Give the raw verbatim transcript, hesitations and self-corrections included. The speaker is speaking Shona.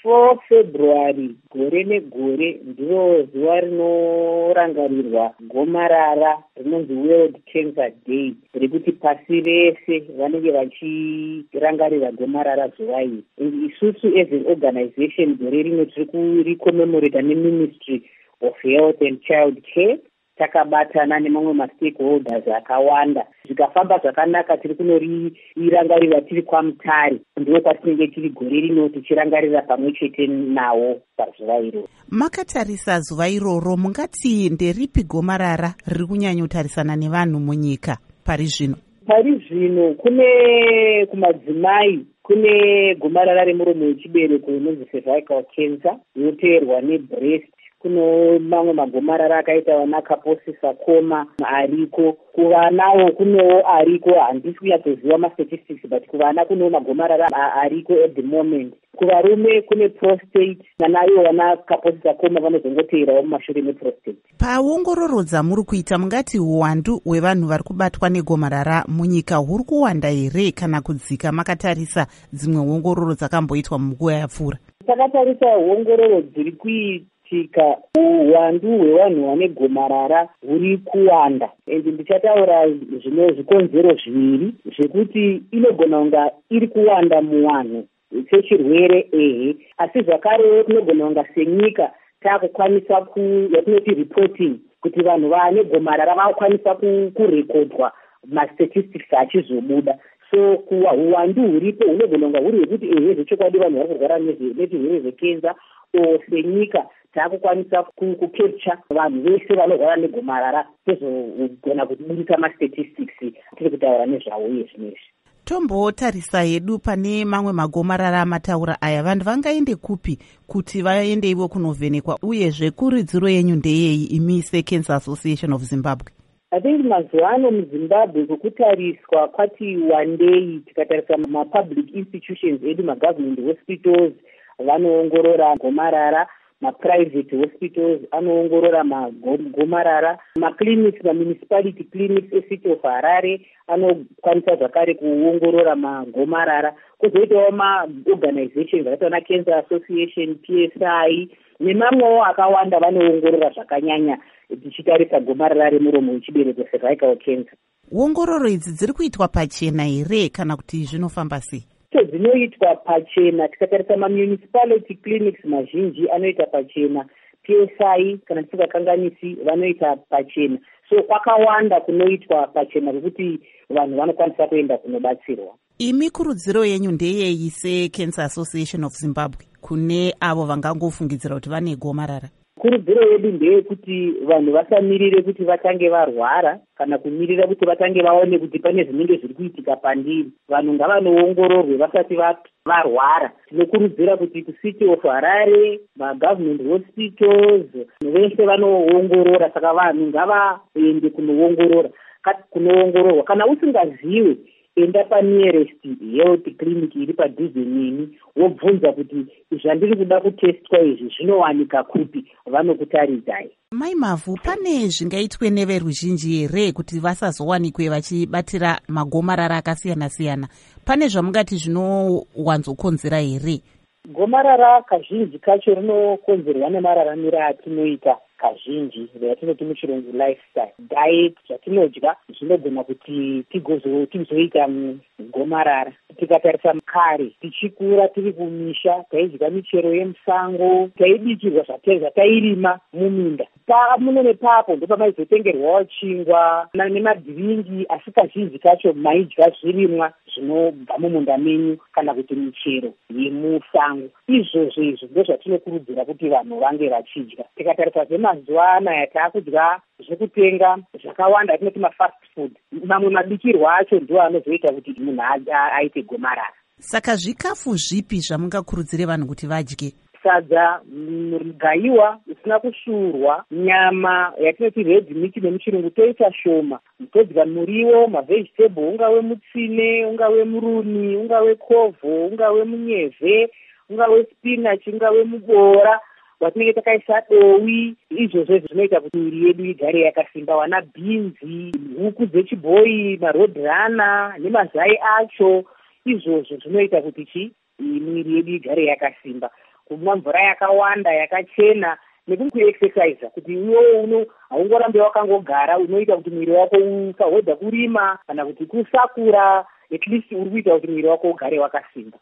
four February gore negore ndiro zuva rinorangarirwa gomarara rinonzi World Cancer Day, rekuti pasi rese vanenge vachirangarira gomarara zuva iri. Isusu as an organization gore rino tiri kuricommemorata neMinistry of Health and Child Care, takabatana nemamwe ma-stakeholders akawanda. Zvikafamba zvakanaka tiri kunorirangarira tiri kwaMutare, ndiko kwatinenge tiri gore rino tichirangarira pamwe chete nawo pazuva iro. Makatarisa zuva iroro, mungati nderipi gomarara riri kunyanyotarisana nevanhu munyika pari zvino? Pari zvino kune kumadzimai kune gomarara remuromo wechibereko inonzi cervical cancer, yoteerwa nebreast. Kuno mamwe magomarara akaita vana Kaposi sarcoma ariko. Kuvanawo kunowo ariko, handisi kunyatsoziva ma-statistics, but kuvana kunowo magomarara ariko at the moment. Kuvarume kune prostate, nanayo vana Kaposi sarcoma vanozongoteerawo mumashure meprostate. Paongororo dzamuri kuita, mungati uwandu hwevanhu vari kubatwa negomarara munyika huri kuwanda here kana kudzika, makatarisa dzimwe ongororo dzakamboitwa munguva yapfuura? Takatarisa ongororo dziri kuita tika uwandu hwevanhu vane gomarara huri kuwanda, ende ndichataura zvino zvikonzero zviviri zvekuti inogona kunga iri kuwanda muvanhu sechirwere ehe, asi zvakarewo tinogona kunga senyika taakukwanisa ku yatinoti reporting kuti vanhu vane gomarara vakukwanisa kurekodwa ma-statistics achizobuda. So kuwa uwandu huripo hunogona kunga huri hwekuti ehe zvechokwadi vanhu vari kurwara nezvirwere zvekenza, o senyika taakukwanisa kucapture vanhu vese vanorwara negomarara tozogona kubudisa ma-statistics tiri kutaura nezvavo iye zvinezvi. Tombotarisa hedu pane mamwe magomarara amataura aya, vanhu vangaende kupi kuti vaende ivo kunovhenekwa, uyezve kuridziro yenyu ndeyeyi imi seCancer Association of Zimbabwe? I think mazuva ano muZimbabwe kokutariswa kwati wandei. Tikatarisa ma-public institutions edu, ma-government hospitals vanoongorora gomarara, ma-private hospitals anoongorora magomarara, ma-clinics, ma-municipality clinics eCity of Harare anokwanisa zvakare kuongorora magomarara. Kozoitawo ma-organizations akaita na Cancer Association, P S I nemamwewo akawanda vanoongorora zvakanyanya tichitarisa gomarara remuromo wechibereko, cervical cancer. Ongororo idzi dziri kuitwa pachena here kana kuti zvinofamba sei? Dzinoitwa pachena. Tikatarisa ma-municipality clinics mazhinji anoita pachena, P S I kana tisingakanganisi vanoita pachena. So kwakawanda kunoitwa pachena kuti vanhu vanokwanisa kuenda kunobatsirwa. Imi kurudziro yenyu ndeyeyi seCancer Association of Zimbabwe kune avo vangangofungidzira kuti vane gomarara? Kurudziro yedu ndeyekuti vanhu vasamirire kuti vatange varwara kana kumirira kuti vatange vaone kuti pane zvinenge zviri kuitika pandiri. Vanhu ngavanoongororwe vasati varwara. Tinokurudzira kuti kuCity of Harare, ma-government hospitals vese vanoongorora, saka vanhu ngavaende kunoongorora kunoongororwa. Kana usingaziwe, enda panearest health clinic iri padhuze neni wobvunza kuti zvandiri kuda kutestwa izvi zvinowanika kupi, vanokutaridzai. Mai Mavhu, pane zvingaitwe neveruzhinji here kuti vasazowanikwe vachibatira magomarara akasiyana-siyana? Pane zvamungati zvinowanzokonzera here? Gomarara kazhinji kacho rinokonzerwa nemararamiro atinoita kazhinji, yatinoti muchirungu lifestyle. Diet, zvatinodya zvinogona kuti tigozoita gomarara. Tikatarisa kare tichikura tiri kumisha, taidya michero yemusango, taibikirwa zvatairima muminda. Pamuno nepapo ndipo pamaizotengerwawo chingwa nemadhiringi, asi kazhinji kacho maidya zvirimwa zvinobva mumunda menyu kana kuti michero yemusango. Izvozvo izvo ndozvatinokurudzira kuti vanhu vange vachidya. Tikatarisa zvemazuva anaya taakudya zvekutenga zvakawanda, atinoti ma-fast food. Mamwe mabikirwa acho ndiwo anozoita kuti munhu aite gomarara. Saka zvikafu zvipi zvamungakurudzire vanhu kuti vadye? Sadza mugaiwa usina kushurwa, nyama yatinoti red meat nemuchirungu toita shoma. Todya muriwo, ma-vegetable, ungave mutsine, ungave muruni, ungave kovho, ungave munyevhe, ungave spinach, ungave mubora watinenge takaisa dowi. Izvozvo zvinoita kuti miri yedu igare yakasimba. Wana bhinzi, huku dzechibhoyi, marodhana nemazai acho, izvozvo zvinoita kuti chi miri yedu igare yakasimba. kumwa mvura yakawanda yakachena nekuexercise kuti iwewe uno haungorambe wakangogara, unoita kuti mwiri wako usahwedza kurima kana kuti kusakura, at least uri kuita kuti mwiri wako ugare wakasimba.